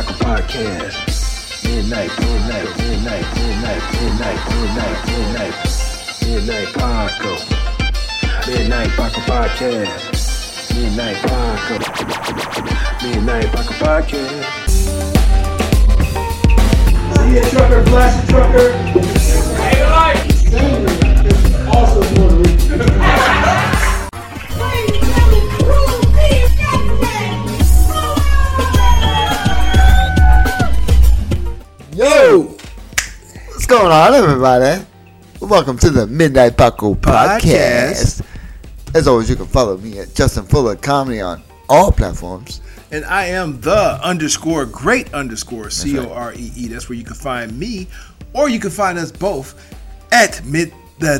Paco Podcast. Midnight Paco. Midnight Paco Podcast. Midnight Paco Podcast. See ya, trucker, blast the trucker. Hey, life. Also Puerto Rican. Yo, what's going on, everybody? Welcome to the Midnight Paco Podcast. As always, you can follow me at Justin Fuller Comedy on all platforms. And I am the _great _COREE. That's where you can find me, or you can find us both at at the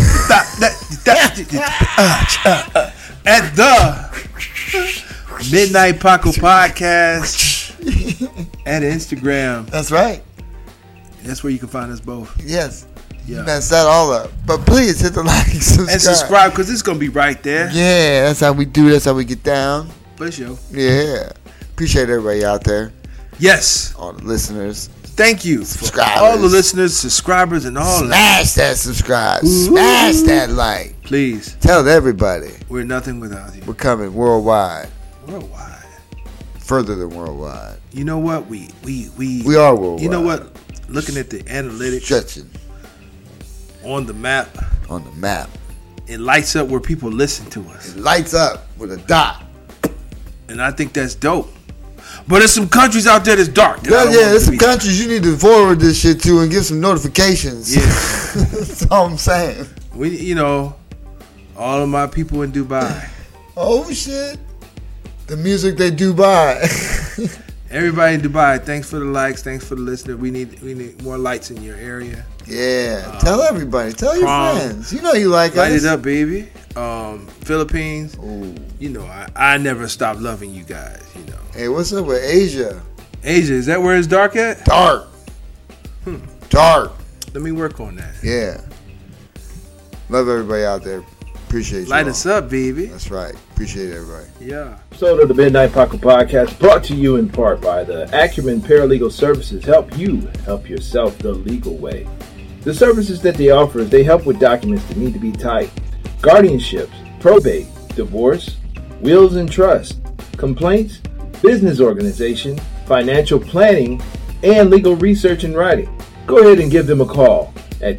Midnight Paco Podcast at Instagram. That's right. That's where you can find us both. Yes. Yeah. You messed that all up. But please hit the like, subscribe. And subscribe, because it's going to be right there. Yeah, that's how we do. That's how we get down. For sure. Yeah. Appreciate everybody out there. Yes. All the listeners. Thank you. Subscribers. For all the listeners, subscribers, and all Smash that subscribe. Smash that like. Please. Tell everybody. We're nothing without you. We're coming worldwide. Worldwide. Further than worldwide. You know what? We are worldwide. You know what? Looking at the analytics. Stretching. On the map. On the map. It lights up where people listen to us. It lights up with a dot. And I think that's dope. But there's some countries out there that's dark. Yeah, there's some countries you need to forward this shit to and give some notifications. Yeah. That's all I'm saying. All of my people in Dubai. Oh, shit. The music they Dubai. Everybody in Dubai, thanks for the likes, thanks for the listener. We need more lights in your area. Yeah, tell everybody, tell your friends. You know you like light us. Light it up, baby. Philippines. Ooh. I never stop loving you guys. Hey, what's up with Asia? Asia, is that where it's dark at? Dark. Dark. Let me work on that. Yeah. Love everybody out there. Appreciate you. Light us up, baby. That's right. Appreciate everybody. Yeah. Episode of the Midnight Paco Podcast brought to you in part by the Acumen Paralegal Services. Help you help yourself the legal way. The services that they offer is they help with documents that need to be typed, guardianships, probate, divorce, wills and trust, complaints, business organization, financial planning, and legal research and writing. Go ahead and give them a call at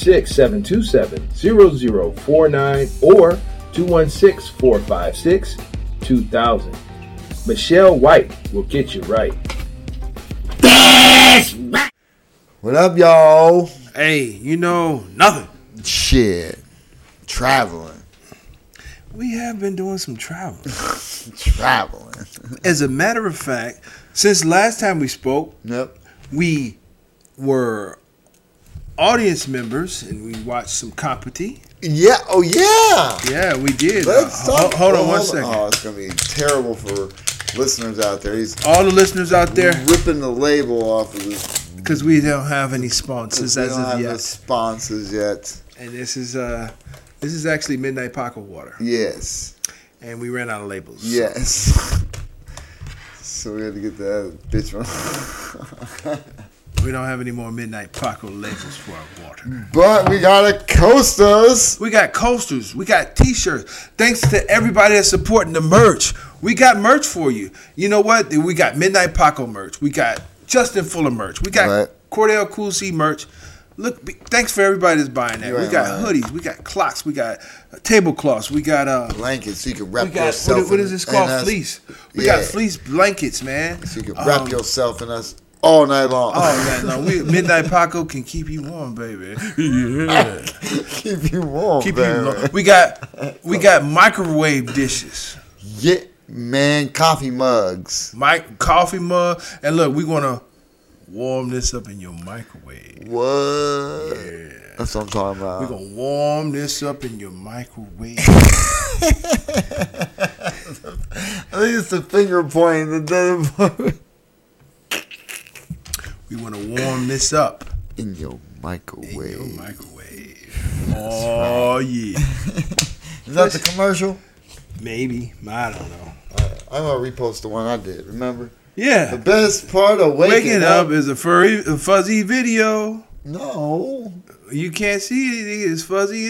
216-727-0049 or 216-456-2000. Michelle White will get you right. What up, y'all? Hey, nothing. Shit. Traveling. We have been doing some traveling. Traveling. As a matter of fact, since last time we spoke, yep, we were audience members and we watched some Company. Yeah. Oh, yeah. Yeah, we did. Let's talk. Hold on one second. Oh, it's going to be terrible for listeners out there. All the listeners out there. Ripping the label off of this. Because we don't have any sponsors as of yet. We don't have no sponsors yet. And this is actually Midnight Paco water. Yes. And we ran out of labels. Yes. So we had to get the other bitch one. We don't have any more Midnight Paco labels for our water. But we got coasters. We got coasters. We got t-shirts. Thanks to everybody that's supporting the merch. We got merch for you. You know what? We got Midnight Paco merch. We got Justin Fuller merch. We got Cordell Cool C merch. Look, thanks for everybody that's buying that. We got hoodies. We got clocks. We got tablecloths. We got blankets so you can wrap yourself. What is this called? Fleece. We got fleece blankets, man. So you can wrap yourself in us all night long. All night long. Midnight Paco can keep you warm, baby. Yeah. Keep you warm, baby. You warm. We got microwave dishes. Yeah, man. Coffee mugs. Coffee mug. And look, we're gonna warm this up in your microwave. What? Yeah. That's what I'm talking about. We're going to warm this up in your microwave. I think it's the finger pointing. We want to warm this up. In your microwave. Oh, yeah. Is that the commercial? Maybe. I don't know. I'm going to repost the one I did. Remember? Yeah. The best part of waking up is a fuzzy video. No. You can't see anything. It's fuzzy.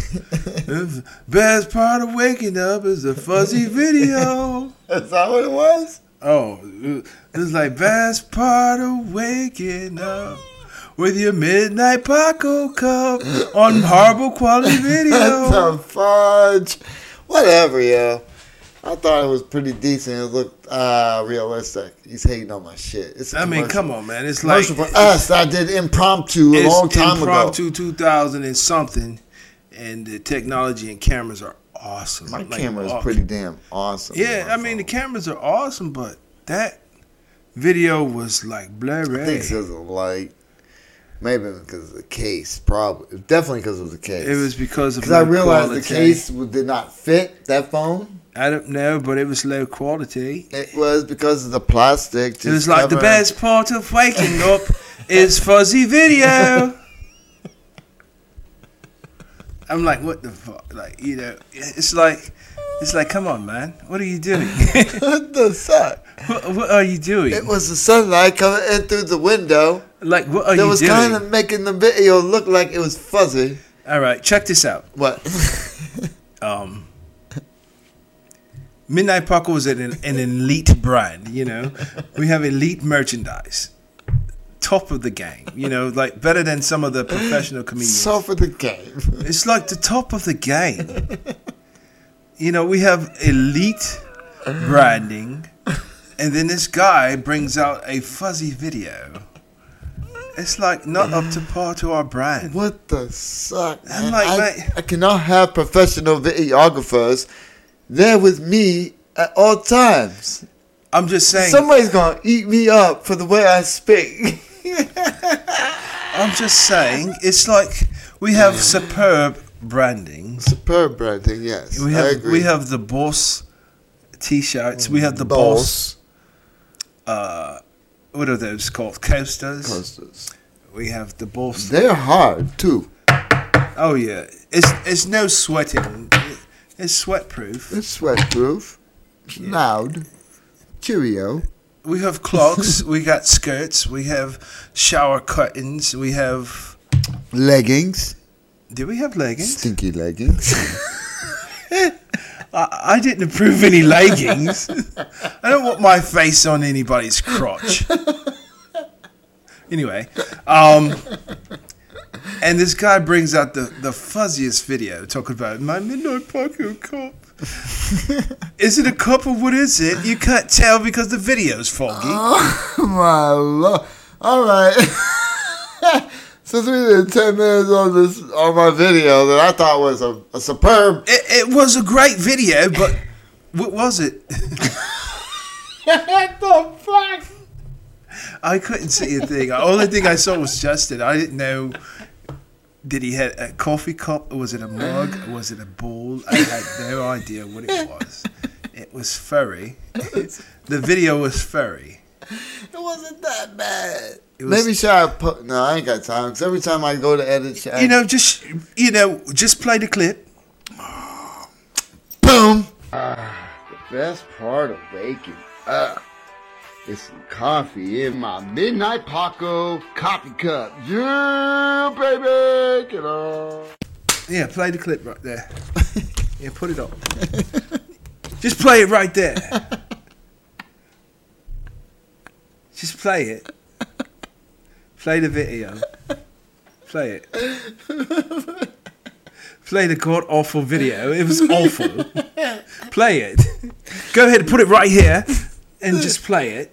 Best part of waking up is a fuzzy video. That's not what it was? Oh, it's like best part of waking up with your Midnight Paco cup on horrible quality video. That's a fudge. Whatever, yo. I thought it was pretty decent. It looked realistic. He's hating on my shit. I mean, come on, man. It's like for us. I did impromptu a long time ago. Impromptu 2000 and something, and the technology and cameras are awesome. My camera is pretty damn awesome. Yeah, I mean the cameras are awesome, but that video was like blurry. I think because of the light. Maybe because of the case. Probably, definitely because of the case. It was because I realized the case did not fit that phone. I don't know, but it was low quality. It was because of the plastic. It was like the best part of waking up is fuzzy video. I'm like, what the fuck? Like, you know, it's like, come on, man. What are you doing? What the fuck? What are you doing? It was the sunlight coming in through the window. Like, what are you doing? That was kind of making the video look like it was fuzzy. All right, check this out. What? Midnight Paco is an elite brand, you know. We have elite merchandise. Top of the game, you know, like better than some of the professional comedians. Top of the game. It's like the top of the game. You know, we have elite branding, and then this guy brings out a fuzzy video. It's like not up to par to our brand. What the suck? I'm like, mate, I cannot have professional videographers there with me at all times. I'm just saying. Somebody's gonna eat me up for the way I speak. I'm just saying. It's like we have superb branding. Superb branding, yes. We have the Boss t-shirts. We have the Boss. What are those called? Coasters. We have the Boss. They're hard too. Oh yeah, it's no sweating. It's sweat-proof. It's sweat-proof. It's loud. Cheerio. We have clogs. We got skirts. We have shower curtains. We have leggings. Do we have leggings? Stinky leggings. I didn't approve any leggings. I don't want my face on anybody's crotch. Anyway, and this guy brings out the fuzziest video talking about my Midnight Paco cup. Is it a cup or what is it? You can't tell because the video's foggy. Oh my lord! All right. Since we did 10 minutes on my video that I thought was a superb. It was a great video, but what was it? What the fuck? I couldn't see a thing. The only thing I saw was Justin. I didn't know. Did he have a coffee cup? Or was it a mug? Or was it a bowl? I had no idea what it was. It was furry. The video was furry. It wasn't that bad. Maybe should I put? No, I ain't got time. Because every time I go to edit, just play the clip. Boom. The best part of waking up is some coffee in my Midnight Paco coffee cup. Yeah, baby, get on. Yeah, play the clip right there. Yeah, put it up. Just play it right there. Just play it. Play the video. Play it. Play the god awful video. It was awful. Play it. Go ahead and put it right here and just play it.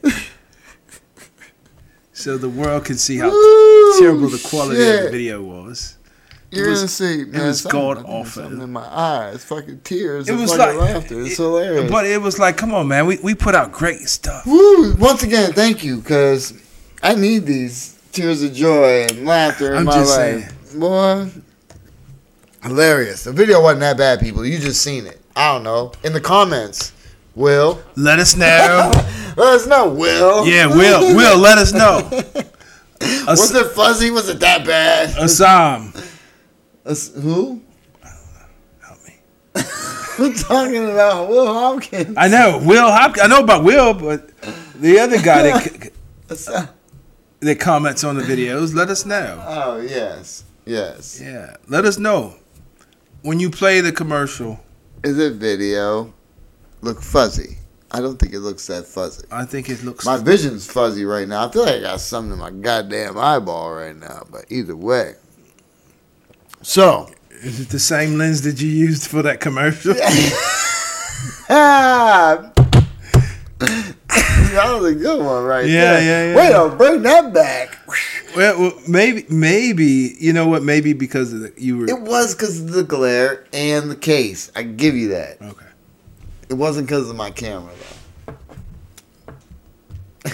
So the world can see how terrible the quality of the video was. You're gonna see, man. It was god awful. Something in my eyes, fucking tears. It was like like laughter. It's hilarious. But it was like, come on, man. We put out great stuff. Woo! Once again, thank you, because I need these tears of joy and laughter in my life. Boy, hilarious. The video wasn't that bad, people. You just seen it. I don't know. In the comments, Will. Let us know. Let us know, Will. Yeah, Will, let us know. Was it fuzzy? Was it that bad? Assam. Who? Help me. We're talking about Will Hopkins. I know, Will Hopkins. I know about Will, but The other guy that comments on the videos, let us know. Oh, yes. Yes. Yeah, let us know when you play the commercial. Is it video? Look fuzzy. I don't think it looks that fuzzy. I think it looks. My vision's fuzzy right now. I feel like I got something in my goddamn eyeball right now. But either way. So. Is it the same lens that you used for that commercial? That was a good one right there. Yeah. Wait, I'll bring that back. Well, maybe you know what? Maybe because of you were. It was because of the glare and the case. I give you that. Okay. It wasn't because of my camera though.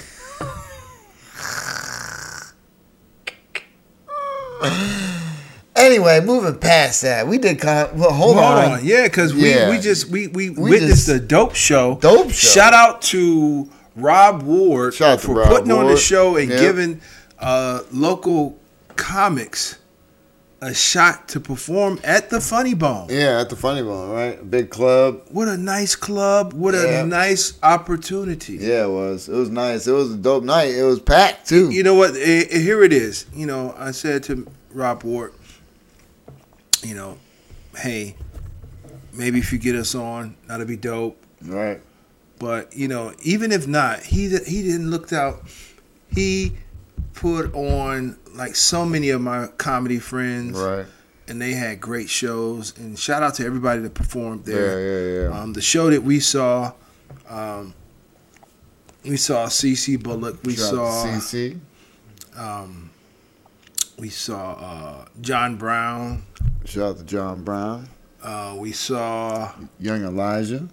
Anyway, moving past that, we did hold on. Yeah, because we witnessed a dope show. Shout out to Rob Ward for putting on the show and giving local comics a shot to perform at the Funny Bone. Yeah, at the Funny Bone, right? A big club. What a nice club. What a nice opportunity. Yeah, it was. It was nice. It was a dope night. It was packed, too. You know what? Here it is. You know, I said to Rob Ward, you know, hey, maybe if you get us on, that'll be dope. Right. But, you know, even if not, he didn't look out. He put on like so many of my comedy friends. Right. And they had great shows. And shout out to everybody that performed there. Yeah. The show that we saw CeCe Bullock. We saw CeCe. We saw John Brown. Shout out to John Brown. We saw Young Elijah.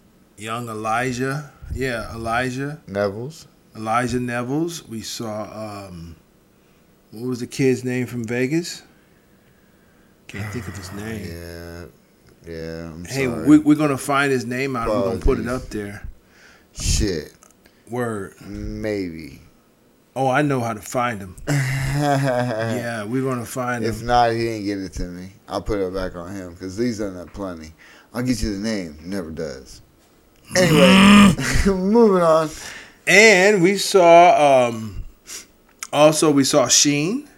Yeah, Elijah Nevels. We saw what was the kid's name from Vegas? Can't think of his name. Yeah. I'm hey, sorry. we're gonna find his name out. We're gonna put it up there. Shit. Word. Maybe. Oh, I know how to find him. Yeah, we're gonna find him. If not, he didn't get it to me. I'll put it back on him because he's done that plenty. I'll get you the name. Never does. Anyway, moving on. And we saw we saw Sheen.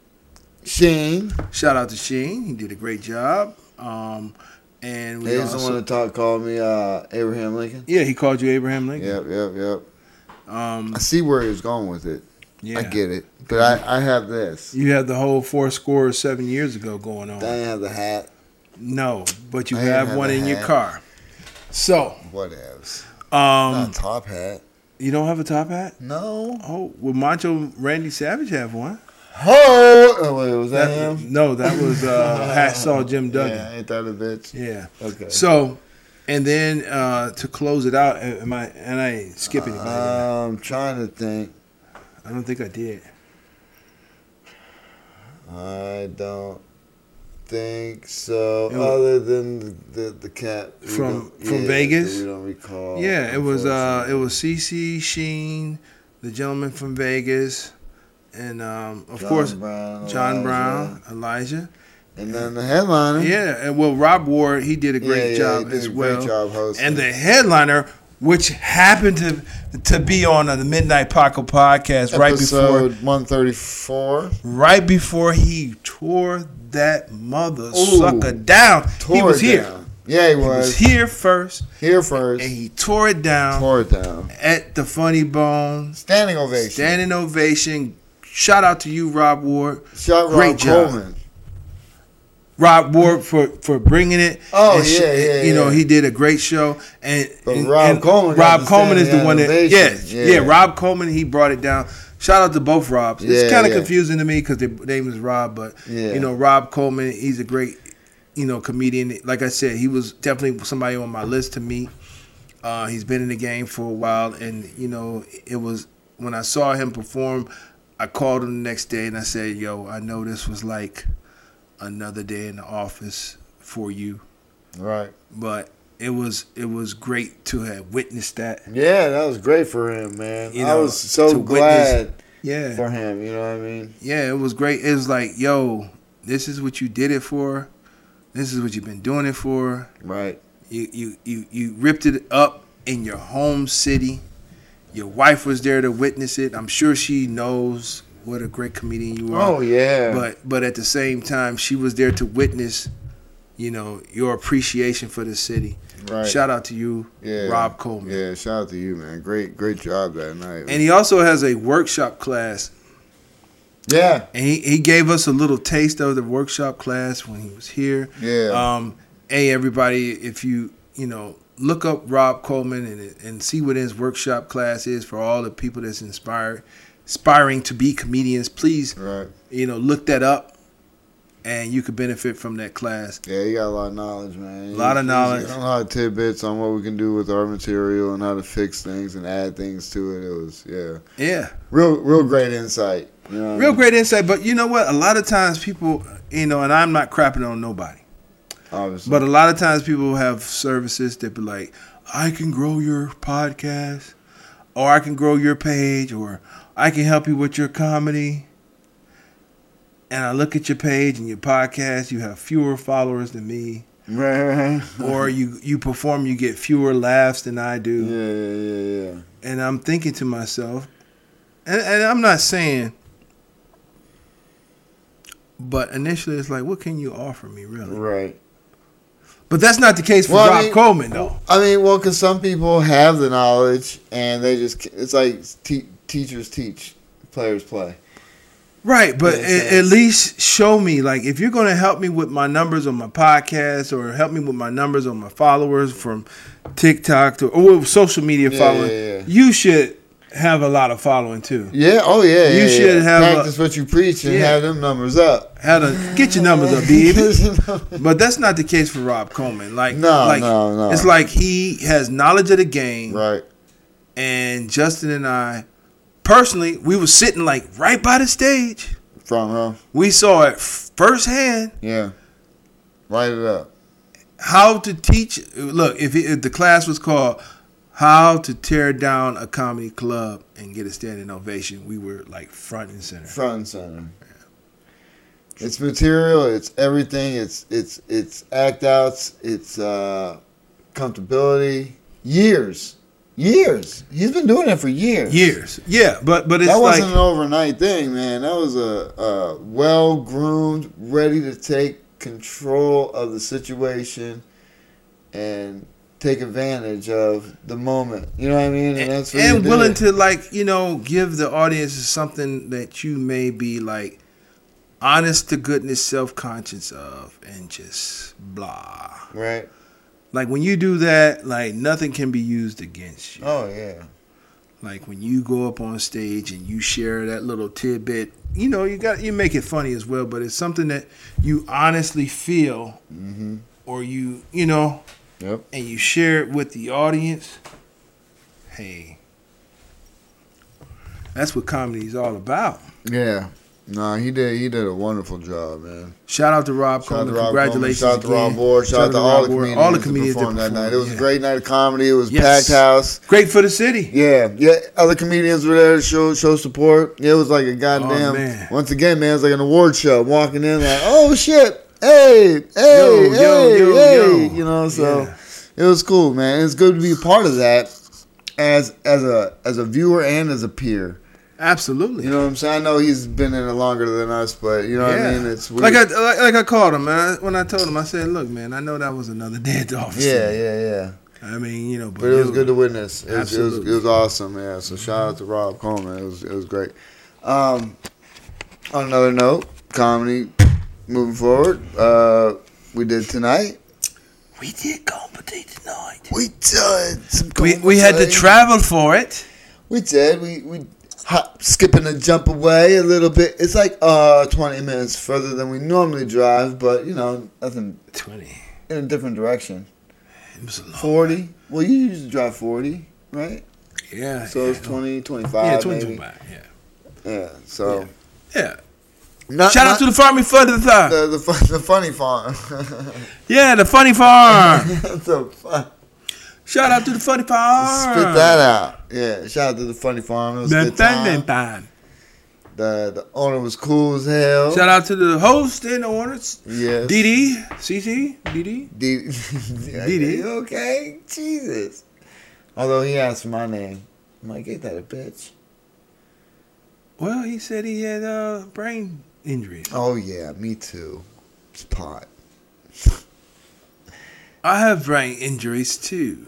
Shout out to Sheen. He did a great job. And we someone called me Abraham Lincoln. Yeah, he called you Abraham Lincoln. Yep. I see where he was going with it. Yeah. I get it. But I have this. You had the whole 7 years ago going on. I didn't have the hat. No, but you have one in your car. So. Whatevs. Not a top hat. You don't have a top hat? No. Oh, well, Macho Randy Savage have one. Oh, wait, was that him? No, that was Hacksaw Jim Duggan. Yeah, ain't that a bitch? Yeah. Okay. So, and then to close it out, and I ain't skipping anybody. I'm trying to think. I don't think I did. I don't think so. Other than the cat from Vegas, we don't recall. Yeah, it was CeCe, Sheen, the gentleman from Vegas, and of course John Brown, Elijah. And then the headliner. Yeah, and well, Rob Ward, he did a great job as well. Great job hosting. And the headliner, which happened to be on the Midnight Paco podcast episode 134. Right before he tore that mother sucker down. He was here. Down. Yeah, he was. He was here first. And he tore it down. At the Funny Bone. Standing ovation. Shout out to you, Rob Ward. Great job. Coleman. Rob Ward for bringing it. Oh, yeah. You know, he did a great show. And Rob Coleman is the one that, Rob Coleman, he brought it down. Shout out to both Robs. It's kind of confusing to me because their name is Rob, but, you know, Rob Coleman, he's a great, you know, comedian. Like I said, he was definitely somebody on my list to meet. He's been in the game for a while, and, you know, it was, when I saw him perform, I called him the next day and I said, yo, I know this was like another day in the office for you. Right. But it was great to have witnessed that. Yeah, that was great for him, man. You know, I was so glad for him, you know what I mean? Yeah, it was great. It was like, yo, this is what you did it for. This is what you've been doing it for. Right. You ripped it up in your home city. Your wife was there to witness it. I'm sure she knows what a great comedian you are. Oh yeah. But at the same time, she was there to witness, your appreciation for the city. Right. Shout out to you, Rob Coleman. Yeah, shout out to you, man. Great job that night. And he also has a workshop class. Yeah. And he gave us a little taste of the workshop class when he was here. Yeah. Hey, everybody, if you look up Rob Coleman and see what his workshop class is for all the people that's aspiring to be comedians, please, look that up. And you could benefit from that class. Yeah, you got a lot of knowledge, man. A lot of knowledge. A lot of tidbits on what we can do with our material and how to fix things and add things to it. It was, yeah. Real great insight. Real great insight. But you know what? A lot of times people, and I'm not crapping on nobody. Obviously. But a lot of times people have services that be like, I can grow your podcast, or I can grow your page, or I can help you with your comedy. And I look at your page and your podcast, you have fewer followers than me. Right. Or you perform, you get fewer laughs than I do. Yeah. And I'm thinking to myself, and I'm not saying, but initially it's like, what can you offer me, really? Right. But that's not the case for Rob Coleman, though. Because some people have the knowledge and they just, it's like teachers teach, players play. Right, but at least show me, like, if you're going to help me with my numbers on my podcast or help me with my numbers on my followers from TikTok or social media following, you should have a lot of following, too. Yeah, You should have practice what you preach and have them numbers up. Get your numbers up, baby. But that's not the case for Rob Coleman. No. It's like he has knowledge of the game. Right. And Justin and I, personally, we were sitting like right by the stage. Front row. We saw it firsthand. Yeah. Write it up. How to teach. Look, if the class was called How to Tear Down a Comedy Club and Get a Standing Ovation, we were like front and center. Front and center. Yeah. It's material. It's everything. It's act outs. It's comfortability. Years. He's been doing it for years. Yeah, but it's that wasn't an overnight thing, man. That was a well-groomed, ready to take control of the situation and take advantage of the moment. You know what I mean? And that's what willing to give the audience something that you may be like honest to goodness, self-conscious of, and just blah. Right. Like, when you do that, like, nothing can be used against you. Oh, yeah. Like, when you go up on stage and you share that little tidbit, you make it funny as well, but it's something that you honestly feel, or Yep. And you share it with the audience. Hey, that's what comedy is all about. Yeah. No, he did a wonderful job, man. Shout out to Rob Coleman. Congratulations. Shout out to Rob Ward. Shout out to all the comedians that performed that night. It was a great night of comedy. It was packed house. Great for the city. Yeah. Other comedians were there to show support. It was like a goddamn, once again, man, it was like an award show. I'm walking in like, oh shit, hey. So it was cool, man. It's good to be a part of that as a viewer and as a peer. Absolutely. You know what I'm saying? I know he's been in it longer than us, but you know what I mean? It's weird. Like I called him, man. When I told him, I said, look, man, I know that was another day at the office. Yeah. I mean, but it was good to witness. It was awesome, yeah. So shout out to Rob Coleman. It was great. On another note, comedy moving forward. We did tonight. We did comedy tonight. We did some comedy. We had to travel for it. We did. We hop, skipping and jump away a little bit. It's like 20 minutes further than we normally drive, but nothing. 20 in a different direction. It was a long 40. Way. Well, you usually drive 40, right? Yeah. So it's 20, 25. Yeah, 25. Yeah. So. Yeah. Shout out to the farm for the thigh. The funny farm. Yeah, the funny farm. So fun. Shout out to the funny farm. Spit that out. Yeah, shout out to the funny farm. It was a good time. The owner was cool as hell. Shout out to the host and the owners. Yes. DD, CC, DD. DD. Okay, Jesus. Although he asked for my name. I'm like, ain't that a bitch? Well, he said he had brain injuries. Oh, yeah, me too. It's pot. I have brain injuries, too.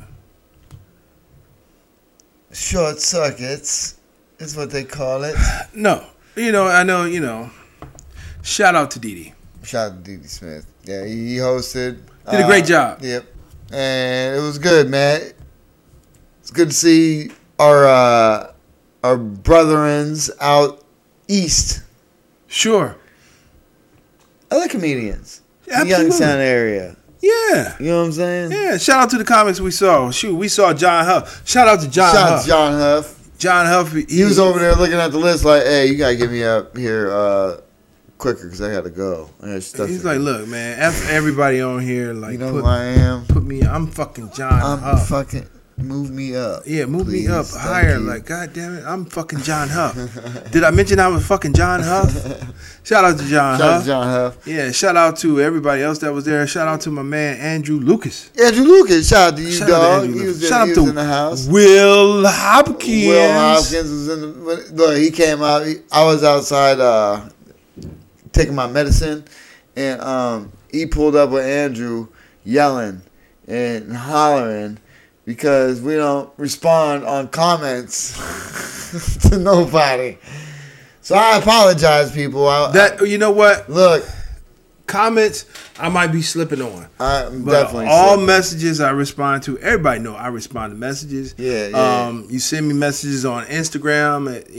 Short circuits is what they call it. No. I know, shout out to Didi. Shout out to Didi Smith. Yeah, he hosted. Did a great job. Yep. And it was good, man. It's good to see our brethrens out east. Sure. Other comedians. Absolutely. The Youngstown area. Yeah. You know what I'm saying? Yeah. Shout out to the comics we saw. Shoot, we saw John Huff. Shout out to John Shout out Huff. to John Huff. John Huff. He was over there looking at the list like, hey, you got to get me up here quicker because I got to go. He's like, look, man, after everybody on here, like, you know who I am? I'm fucking John Huff. Move me up. Yeah, move please. me up higher. Like, God damn it, I'm fucking John Huff. Did I mention I was fucking John Huff? Shout out to John Huff. Shout out to John Huff. Yeah, shout out to everybody else that was there. Shout out to my man Andrew Lucas. Andrew Lucas, shout out to you, dog. He was in the house. Will Hopkins. Will Hopkins was in the. Look, he came out. I was outside taking my medicine, and he pulled up with Andrew, yelling and hollering. Because we don't respond on comments to nobody. So I apologize, people. You know what? Look. Comments, I might be slipping on. I'm but definitely all slipping. Messages I respond to. Everybody know I respond to messages. Yeah. You send me messages on Instagram at,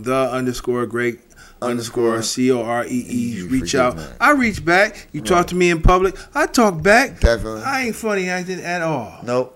the_great_COREE. Reach out. Man. I reach back. You talk to me in public. I talk back. Definitely. I ain't funny acting at all. Nope.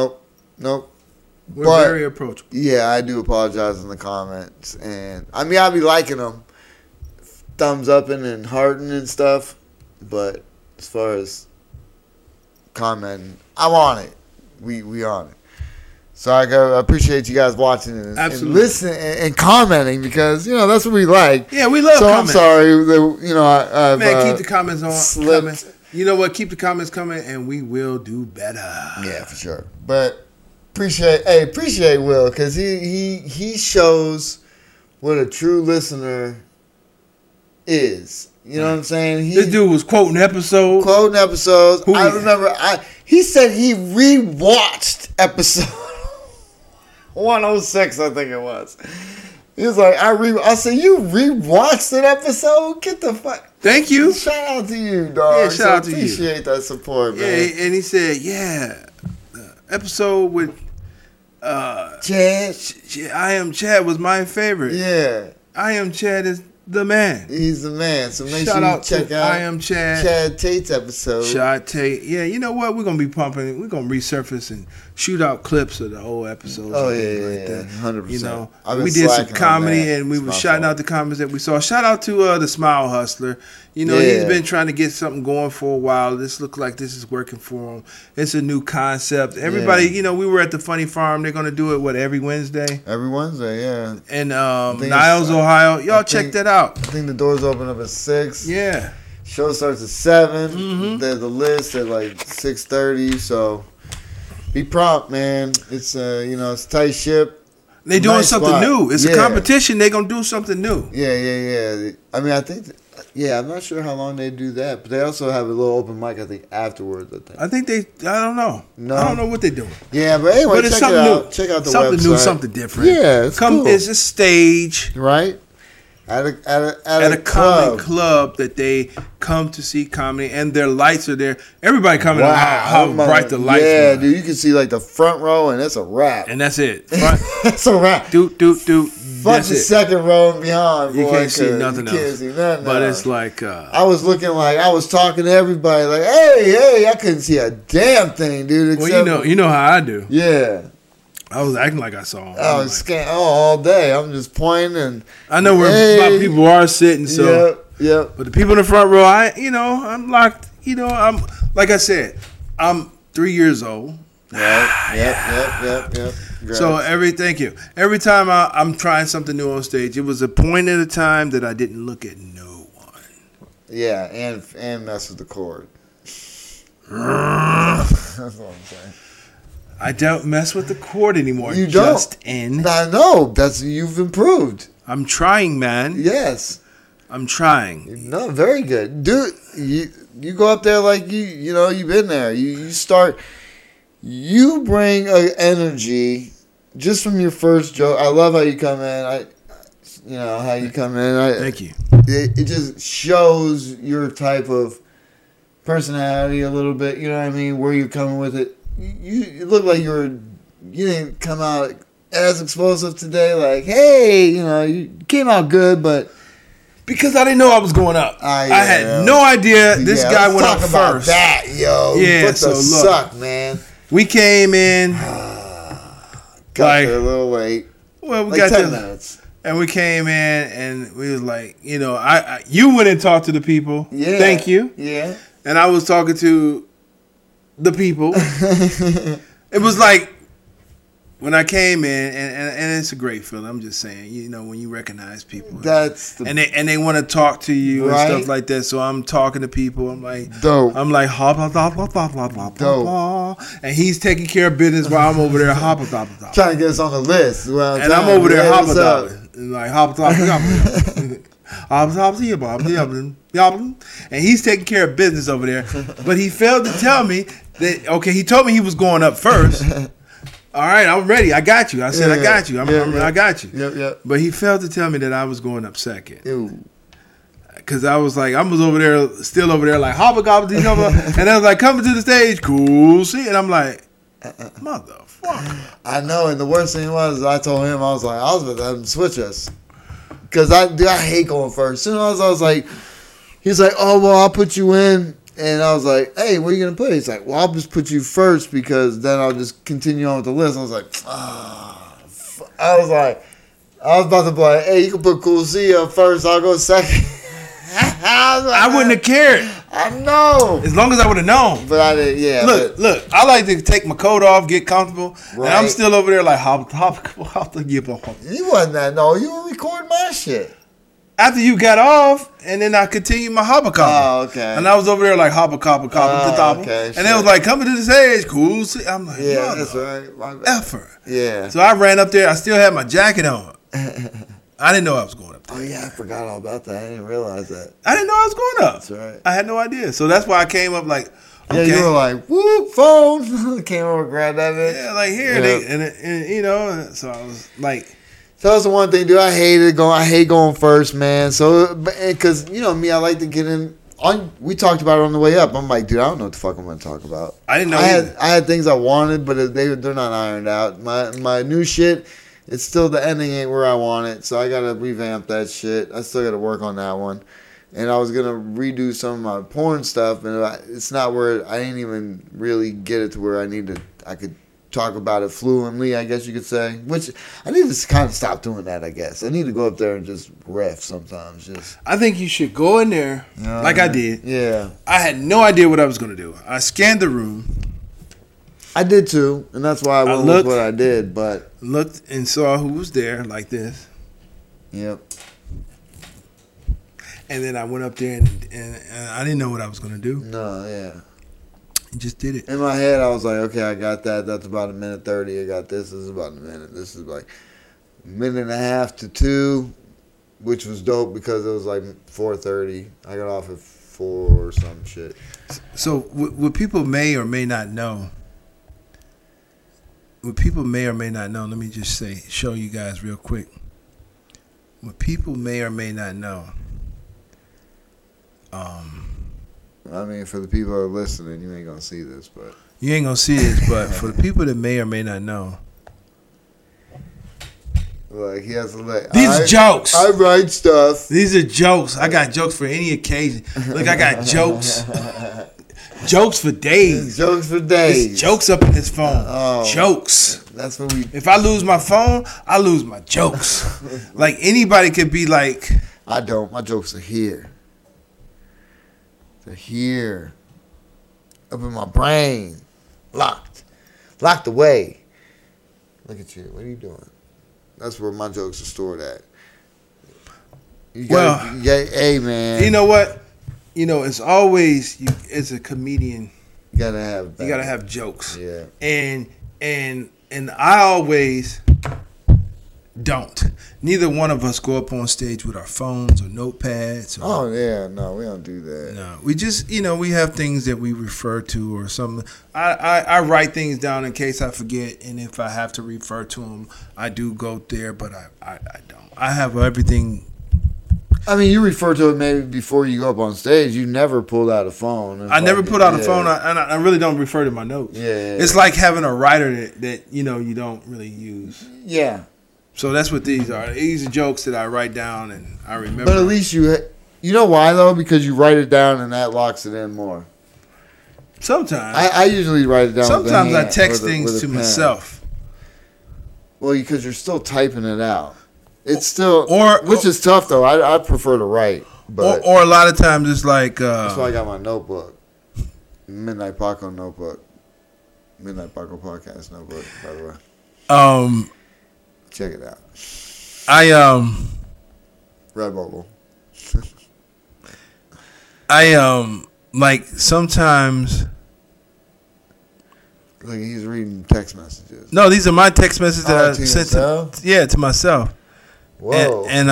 We're very approachable. Yeah, I do apologize in the comments. And I mean, I'll be liking them. Thumbs upping and hearting and stuff. But as far as commenting, I'm on it. We on it. So I appreciate you guys watching and listening and commenting because, that's what we like. Yeah, we love comments. So I'm sorry that, man, keep the comments on. Slipped. You know what? Keep the comments coming and we will do better. Yeah, for sure. But appreciate Will because he shows what a true listener is. You know what I'm saying? This dude was quoting episodes. I remember he said he rewatched episode 106, I think it was. He was like, I said, you rewatched an episode? Get the fuck. Thank you. Shout out to you, dog. Yeah, shout out to you. Appreciate that support, man. Yeah, and he said, episode with Chad. I Am Chad was my favorite. Yeah. I Am Chad is the man. He's the man. So make Shout sure you out check to out I Am Chad. Chad Tate's episode. Chad Tate. Yeah, you know what? We're going to be pumping. We're going to resurface and shoot out clips of the old episodes. Oh, and yeah, that. 100%. We did some comedy and we were shouting out the comments that we saw. Shout out to the Smile Hustler. He's been trying to get something going for a while. This looks like this is working for him. It's a new concept. Everybody, we were at the Funny Farm. They're going to do it, every Wednesday? Every Wednesday, yeah. In Niles, Ohio. Y'all check that out. I think the doors open up at 6. Yeah. Show starts at 7. Mm-hmm. There's the list at 6:30. So be prompt, man. It's it's a tight ship. They're doing something new. It's a competition. They're gonna do something new. Yeah. I mean, I think. I'm not sure how long they do that, but they also have a little open mic. I think afterwards. I don't know. No, I don't know what they're doing. Yeah, but anyway, it's check it out. New. Check out the something website. New, something different. Yeah, it's cool. It's a stage, right? At a comedy club that they come to see comedy, and their lights are there. Everybody coming out how bright the lights are. Yeah, dude, you can see the front row, and that's a wrap. And that's it. That's a wrap. Fuck the second row and beyond. You can't see nothing else. Can't see nothing but else. It's like I was looking like I was talking to everybody like, hey, I couldn't see a damn thing, dude. Well, you know how I do. Yeah. I was acting like I saw him. I was scanning all day. I'm just pointing and I know where a lot of people are sitting. So yep. But the people in the front row, I'm locked. I'm like I said, I'm 3 years old. Yep. So thank you. Every time I'm trying something new on stage, it was a point at a time that I didn't look at no one. Yeah, and mess with the cord. That's what I'm saying. I don't mess with the cord anymore. You don't. Justin. I know. You've improved. I'm trying, man. Yes. I'm trying. No, very good, dude. You go up there like you know you've been there. You start. You bring an energy just from your first joke. I love how you come in. How you come in. Thank you. It just shows your type of personality a little bit. You know what I mean? Where you're coming with it. You look like you didn't come out as explosive today. Like, hey, you came out good, but. Because I didn't know I was going up. I had no idea this guy went up first. About that, yo. Yeah, What the suck, man. We came in. Got there a little late. Well, we like got 10 minutes. And we came in and we was like, you went and talked to the people. Yeah. Thank you. Yeah. And I was talking to the people. It was like when I came in, and it's a great feeling. I'm just saying, when you recognize people, and they want to talk to you and stuff like that. So I'm talking to people. I'm like, dope. I'm like, hop, hop, hop, hop, hop, hop, hop, hop, and he's taking care of business while I'm over there, hop, hop, hop, hop, trying to get us on the list. Well, and I'm over there, hop, hop, like hop, hop, hop, and he's taking care of business over there. But he failed to tell me that. Okay, he told me he was going up first. All right, I'm ready. I got you. I said, I got you. I got you. Yep. But he failed to tell me that I was going up second. Because I was like, still over there, like, hoppa gobba, and I was like, coming to the stage, cool, see? And I'm like, motherfucker. I know, and the worst thing was, I told him, I was about to have him switch us. Because I hate going first. As soon as I was like, he's like, oh, well, I'll put you in. And I was like, hey, where are you going to put it? He's like, well, I'll just put you first because then I'll just continue on with the list. I was like, I was about to be like, hey, you can put Cool C up first. I'll go second. I wouldn't have cared. I know. As long as I would have known. But I didn't, yeah. Look, I like to take my coat off, get comfortable. Right. And I'm still over there like, hop. You wasn't that, no. You were recording my shit. After you got off, and then I continued my hopper copper. Oh, okay. And I was over there like hopper copper. Okay, and it was like, coming to the stage, cool. I'm like, yeah, that's right. Effort. Yeah. So I ran up there. I still had my jacket on. I didn't know I was going up there. Oh, yeah, I forgot all about that. I didn't realize that. I didn't know I was going up. That's right. I had no idea. So that's why I came up like, okay. Yeah, you were like, whoop, phone. Came over, grabbed that bitch. Yeah, like here. Yeah. And so I was like. So that's the one thing, dude. I hate going first, man. So, because, me, I like to get in. We talked about it on the way up. I'm like, dude, I don't know what the fuck I'm going to talk about. I didn't know I had things I wanted, but they're not ironed out. My new shit, it's still, the ending ain't where I want it. So I got to revamp that shit. I still got to work on that one. And I was going to redo some of my porn stuff. And it's not where, I didn't even really get it to where I could talk about it fluently, I guess you could say. Which I need to kind of stop doing that, I guess. I need to go up there and just riff sometimes. I think you should go in there like I did. Yeah. I had no idea what I was going to do. I scanned the room. I did too, and that's why I went with what I did, but looked and saw who was there like this. Yep. And then I went up there and I didn't know what I was going to do. No, yeah. Just did it. In my head, I was like, okay, I got that. That's about a minute 30. I got this. This is about a minute. This is like a minute and a half to 2, which was dope because it was like 4:30. I got off at 4 or some shit. So what people may or may not know, let me just show you guys real quick. What people may or may not know. I mean, for the people who are listening, you ain't gonna see this, but you ain't gonna see this. But for the people that may or may not know, like he has to let these are jokes. I write stuff. These are jokes. I got jokes for any occasion. Look, I got jokes. Jokes for days. Jokes for days. There's jokes up in this phone. Jokes. That's what we. If I lose my phone, I lose my jokes. Like anybody could be like. I don't. My jokes are here. They're here. Up in my brain. Locked away. Look at you. What are you doing? That's where my jokes are stored at. Hey, man. You know what? It's always, as a comedian, you gotta have jokes. Yeah. And and I always don't. Neither one of us go up on stage with our phones or notepads. Oh yeah, no, we don't do that. No, we just we have things that we refer to or something. I write things down in case I forget, and if I have to refer to them, I do go there. But I don't. I have everything. I mean, you refer to it maybe before you go up on stage. You never pulled out a phone. I never pulled out a phone, and I really don't refer to my notes. Yeah, it's like having a writer that you don't really use. Yeah. So that's what these are. These are jokes that I write down and I remember. But at least you know why though? Because you write it down and that locks it in more. Sometimes I usually write it down. Sometimes I text things to myself. Well, because you're still typing it out. It's still, which is tough though. I prefer to write, but or a lot of times it's like. That's why I got my notebook, Midnight Paco notebook, Midnight Paco podcast notebook. By the way, check it out. Redbubble. Like sometimes. Like he's reading text messages. No, these are my text messages that I sent to myself. Whoa. And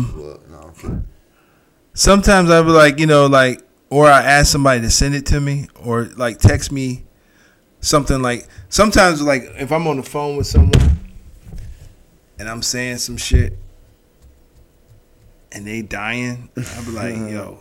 sometimes I be like, or I ask somebody to send it to me, or like text me something like. Sometimes like if I'm on the phone with someone and I'm saying some shit and they dying, I be like, yo.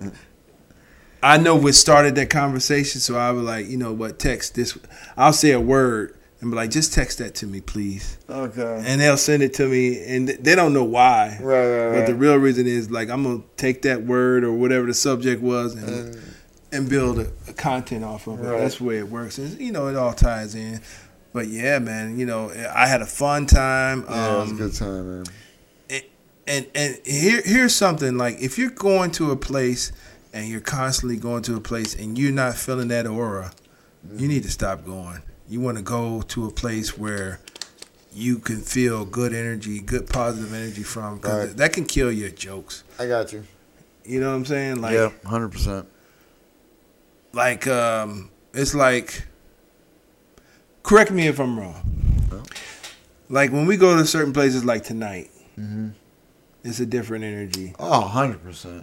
I know what started that conversation, so I was like, you know what, text this. I'll say a word and be like, just text that to me, please. Okay. And they'll send it to me, and they don't know why. Right. But the real reason is, like, I'm going to take that word or whatever the subject was and build a content off of it. Right. That's the way it works. And, it all ties in. But, yeah, man, I had a fun time. Yeah, it was a good time, man. And here's something. Like, if you're going to a place and you're constantly going to a place and you're not feeling that aura, you need to stop going. You want to go to a place where you can feel good energy, good positive energy from, because that can kill your jokes. I got you. You know what I'm saying? Like, yeah, 100%. Like, it's like, correct me if I'm wrong. No. Like, when we go to certain places like tonight, it's a different energy. Oh, 100%.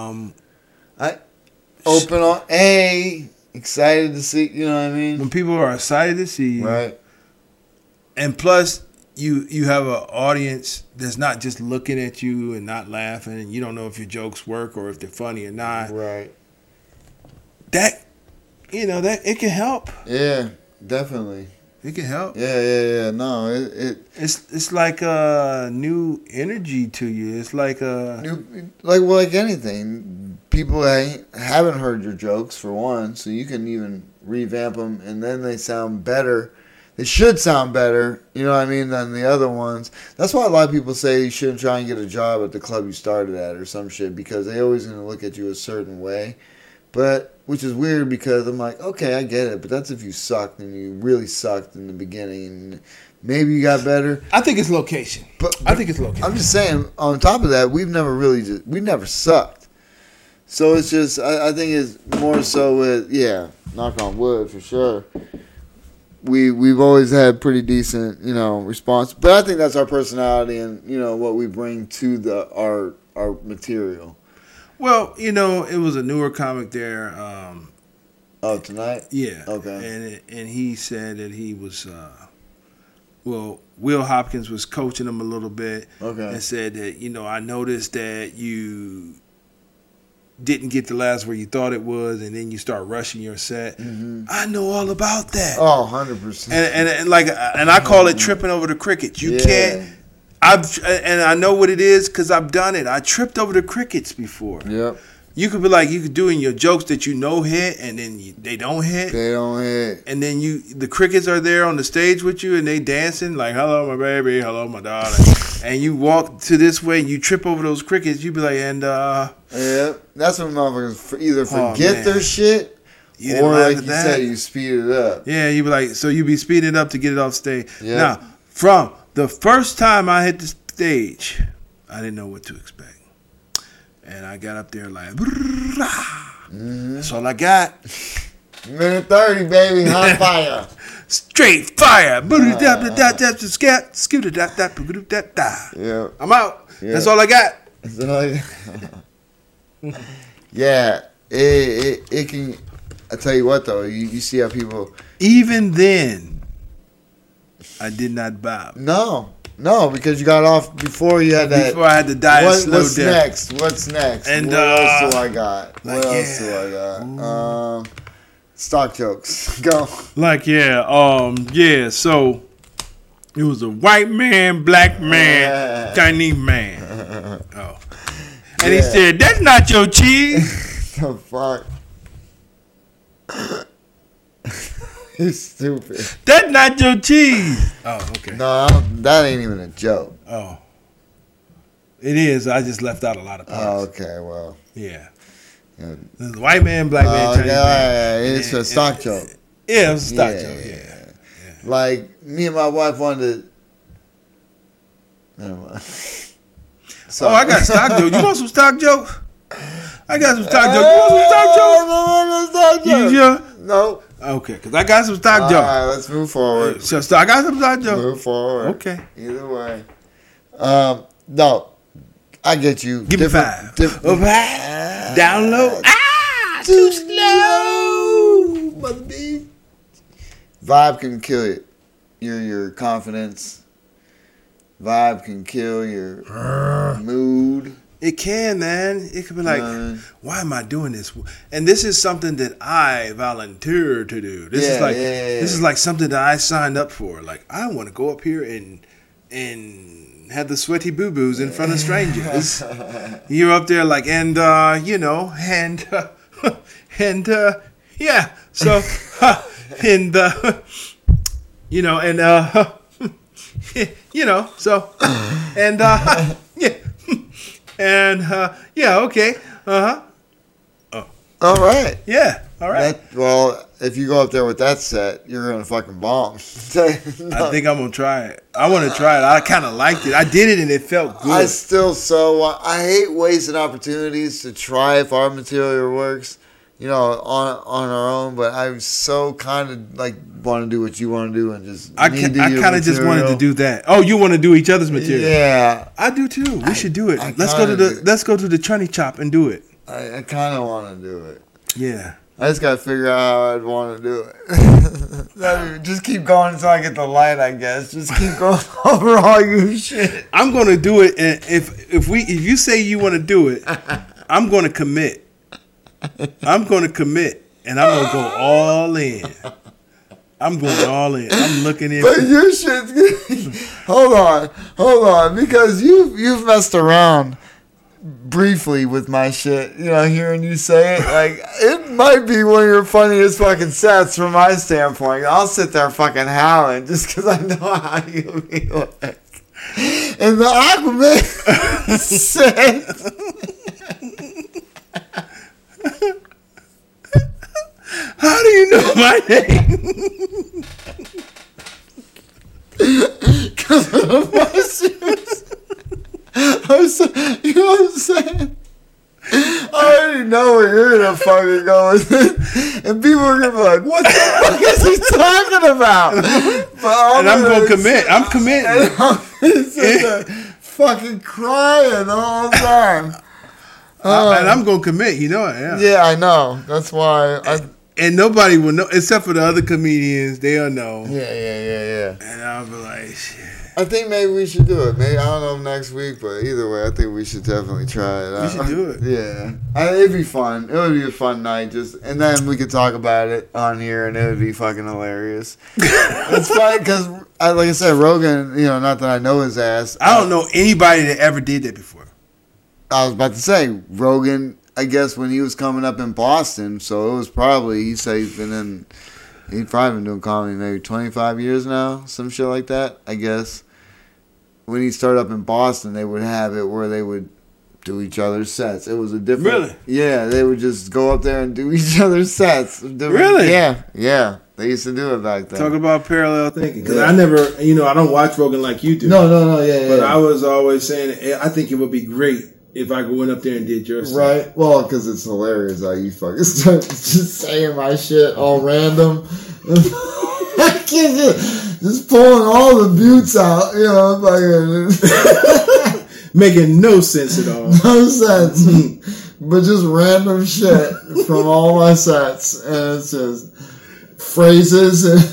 I open on excited to see, you know what I mean? When people are excited to see you. Right. And plus, you have an audience that's not just looking at you and not laughing, and you don't know if your jokes work or if they're funny or not. Right. That, that it can help. Yeah, definitely. It can help. Yeah. No, it's like a new energy to you. It's like like anything. People haven't heard your jokes for one, so you can even revamp them, and then they sound better. They should sound better, you know what I mean, than the other ones. That's why a lot of people say you shouldn't try and get a job at the club you started at or some shit, because they always going to look at you a certain way. But, which is weird, because I'm like, okay, I get it, but that's if you sucked and you really sucked in the beginning and maybe you got better. I think it's location. But I think it's location. I'm just saying, on top of that, we've never sucked. So it's just, I think it's more so with, knock on wood for sure. We've always had pretty decent, response. But I think that's our personality and, what we bring to our material. Well, it was a newer comic there. Tonight? Yeah. Okay. And he said that he was, Will Hopkins was coaching him a little bit. Okay. And said that, I noticed that you didn't get the last where you thought it was, and then you start rushing your set. Mm-hmm. I know all about that. Oh, 100%. And I call it tripping over the crickets. You can't. And I know what it is because I've done it. I tripped over the crickets before. Yep. You could be like, you could do in your jokes that hit, and then they don't hit. They don't hit. And then the crickets are there on the stage with you, and they dancing like, hello, my baby, hello, my darling. And you walk to this way, and you trip over those crickets, you be like, yeah, that's when motherfuckers either forget their shit, or like you said, you speed it up. Yeah, you be like, so you be speeding it up to get it off stage. Yep. Now, from the first time I hit the stage, I didn't know what to expect. And I got up there like, that's all I got. Minute 30, baby, hot fire. Straight fire. Yeah. I'm out. Yeah. That's all I got. Yeah. It can. I tell you what though, you see how people. Even then, I did not bob. No, because you got off before you had that. Before I had to die a slow What's death. What's next? And what else do I got? like, What else do I got? Stock jokes. Go. Like, so it was a white man, black man, Chinese man. Oh. And he said, "That's not your cheese." The fuck? You're stupid. That's not your cheese. Oh, okay. No, that ain't even a joke. Oh. It is. I just left out a lot of parts. Oh, okay, well. Yeah. There's a white man, black man, Chinese man. It's a stock joke. Yeah, it was a stock joke. Yeah. Like, me and my wife wanted to... Never mind. So, I got stock jokes. You want some stock jokes? I got some stock jokes. You want some stock jokes? No stock jokes. You sure? No. Okay, because I got some stock jokes. All right, let's move forward. So I got some stock jokes. Move forward. Okay. Either way. No. I get you. Give me 5. Down low. Too slow. Mother B. Vibe can kill it. Your confidence. Vibe can kill your mood. It can, man. It could be like, why am I doing this? And this is something that I volunteered to do. This is like something that I signed up for. Like, I want to go up here and have the sweaty boo-boos in front of strangers. You're up there like, and yeah. So, so, and yeah. And okay. Oh. All right. Yeah. All right. Well, if you go up there with that set, you're gonna fucking bomb. I think I'm gonna try it. I want to try it. I kind of liked it. I did it and it felt good. I hate wasting opportunities to try if our material works, on our own. But I so kind of like want to do what you want to do and just. I kind of just wanted to do that. Oh, you want to do each other's material? Yeah, I do too. We should do it. Let's go to the Chunny Chop and do it. I kind of want to do it. Yeah. I just gotta figure out how I'd want to do it. Just keep going until I get the light, I guess. Just keep going over all your shit. I'm gonna do it, and if you say you want to do it, I'm gonna commit. I'm gonna commit, and I'm gonna go all in. I'm going all in. I'm looking in. But your shit's hold on, because you've messed around briefly with my shit, hearing you say it, like, it might be one of your funniest fucking sets from my standpoint. I'll sit there fucking howling just because I know how you feel like. And the Aquaman set. How do you know my name? Because of my suits. You know what I'm saying? I already know where you're gonna fucking go with it, and people are gonna be like, "What the fuck is he talking about?" And I'm gonna commit. I'm committing. And I'm sitting there fucking crying the whole time. And I'm gonna commit. You know I am. Yeah, I know. That's why. And nobody will know except for the other comedians. They'll know. Yeah. And I'll be like, shit. I think maybe we should do it. Maybe, I don't know next week, but either way, I think we should definitely try it. We should do it. Yeah. It'd be fun. It would be a fun night. And then we could talk about it on here, and it would be fucking hilarious. It's fun because, like I said, Rogan, not that I know his ass. I don't know anybody that ever did that before. I was about to say, Rogan, I guess when he was coming up in Boston, so it was probably, he said he's probably been doing comedy maybe 25 years now, some shit like that, I guess. When he started up in Boston, they would have it where they would do each other's sets. It was a different... Really? Yeah, they would just go up there and do each other's sets. Really? Yeah. They used to do it back then. Talk about parallel thinking. Because I never, I don't watch Rogan like you do. No, yeah. But I was always saying, I think it would be great if I went up there and did your stuff. Right. Well, because it's hilarious how you fucking start just saying my shit all random. I Just pulling all the buttes out, you know, fucking making no sense at all. No sense. But just random shit from all my sets. And it's just phrases and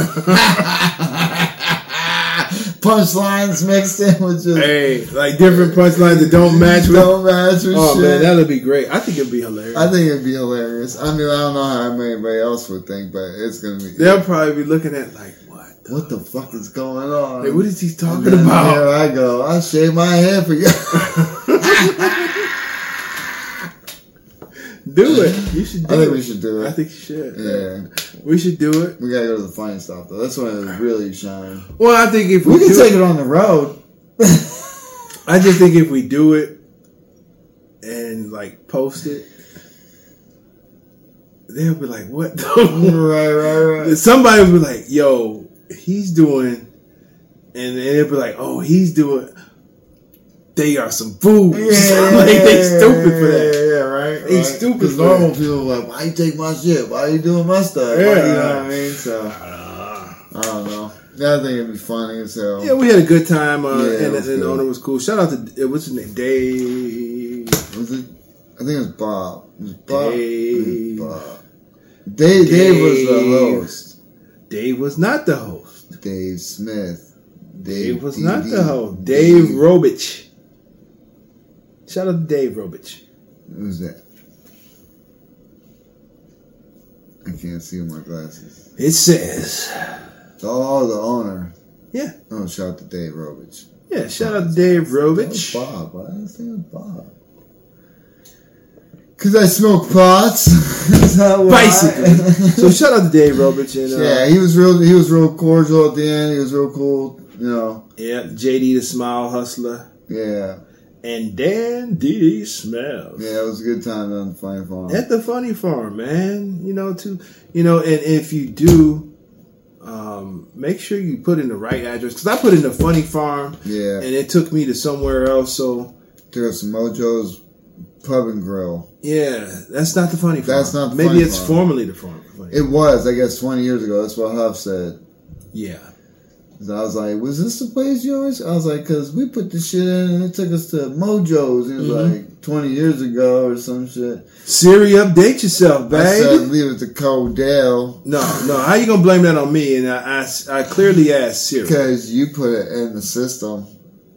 punchlines mixed in with just... Hey, like different punchlines that don't match with... Don't match with oh, shit. Man, that'd be great. I think it'd be hilarious. I think it'd be hilarious. I mean, I don't know how anybody else would think, but it's going to be... They'll probably be looking at like, what the fuck is going on? Hey, what is he talking about? Here I go. I shave my head for you. Do it. You should do it. I think we should do it. I think you should. Yeah. We should do it. We gotta go to the funny stuff though. That's when it really shine. Well, I think if we can take it on the road. I just think if we do it and like post it, they'll be like, what? Right. Somebody will be like, yo, he's doing, and they'll be like, oh, he's doing. They are some fools. Like, they stupid for that. Yeah, right. They stupid for that. Because normal people are like, why you take my shit? Why you doing my stuff? Yeah. You know what I mean? So, I don't know. I think it'd be funny as hell. Yeah, we had a good time, and good. the owner was cool. Shout out to, what's his name? Dave. Was it? I think it was Bob. It was Bob. Dave. Dave was the host. Dave was not the host. Dave Smith. Dave was not the host. Dave Robich. Shout out to Dave Robich. Who's that? I can't see with my glasses. It says. Oh, the owner. Yeah. Oh, shout out to Dave Robich. Yeah, shout out to Dave Robich. Bob. Why did I say it was Bob? Because I smoke pots. Basically. So shout out to Dave Robich. And, yeah, he was real cordial at the end. He was real cool, you know. Yeah, JD the Smile Hustler. Yeah. And Dan D. Smells. Yeah, it was a good time on the Funny Farm. At the Funny Farm, man. And if you do, make sure you put in the right address. Because I put in the Funny Farm. Yeah. And it took me to somewhere else, so. Took us to Mojo's Pub and Grill. Yeah, that's not the Funny Farm. That's not the Maybe Funny it's Farm. Formerly the Funny Farm. It was, I guess, 20 years ago. That's what Huff said. Yeah. So I was like, was this the place yours? I was like, because we put the shit in and it took us to Mojo's. It was like 20 years ago or some shit. Siri, update yourself, babe. I said, leave it to Codell. No. How you going to blame that on me? And I clearly asked Siri. Because you put it in the system.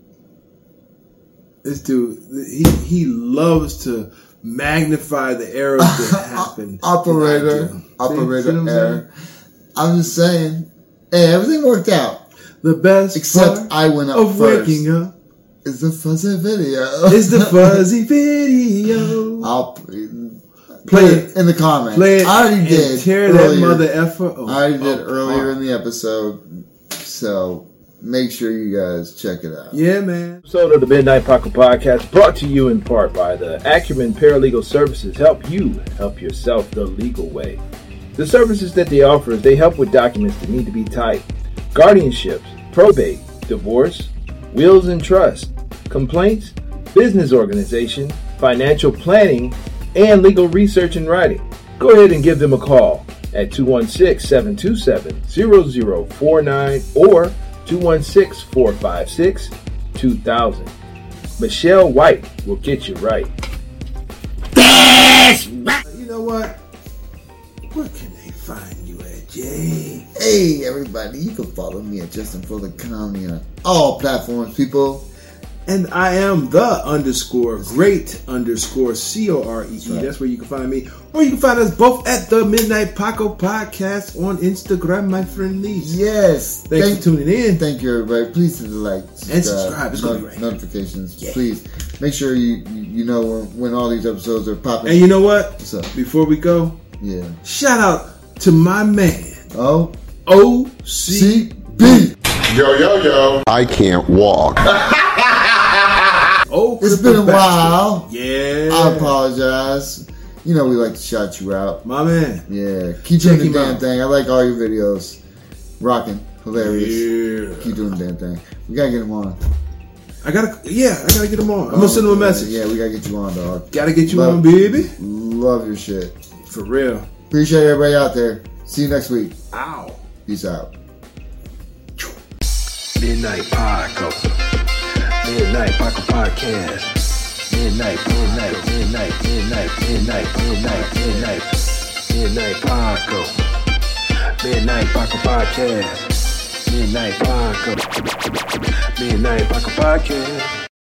This dude, he loves to magnify the errors that happen. Operator error. I'm just saying, hey, everything worked out. The best except I went up first. Waking up. It's the fuzzy video. It's the fuzzy video. I'll play it in the comments. Play it. I already did. Tear that mother effer. I already did earlier in the episode. So make sure you guys check it out. Yeah, man. Episode of the Midnight Paco Podcast brought to you in part by the Acumen Paralegal Services. Help you help yourself the legal way. The services that they offer is they help with documents that need to be typed, guardianships, probate, divorce, wills and trust, complaints, business organization, financial planning, and legal research and writing. Go ahead and give them a call at 216-727-0049 or 216-456-2000. Michelle White will get you right. You know what? Where can they find you at, Jay? Hey, everybody. You can follow me at Justin Fuller Comedy on all platforms, people. And I am the _great_COREE. That's where you can find me. Or you can find us both at the Midnight Paco Podcast on Instagram, my friendlies. Yes. Thanks for tuning in. Thank you, everybody. Please hit the like and subscribe. It's gonna be great. Notifications. Yeah. Please make sure you know when all these episodes are popping. And you know what? What's up? Before we go, yeah. Shout out to my man, OCB. Yo. I can't walk. It's been a while. Yeah. I apologize. You know we like to shout you out. My man. Yeah. Keep doing the damn thing. I like all your videos. Rocking. Hilarious. Yeah. Keep doing the damn thing. We gotta get him on. I gotta get him on. I'm gonna send him a message. Yeah, we gotta get you on, dog. Gotta get you on, baby. Love your shit. For real. Appreciate everybody out there. See you next week. Ow. Peace out. Midnight Paco. Midnight Paco Podcast. Midnight Paco. Midnight Paco. Midnight Paco Podcast. Midnight Paco. Midnight Paco Podcast.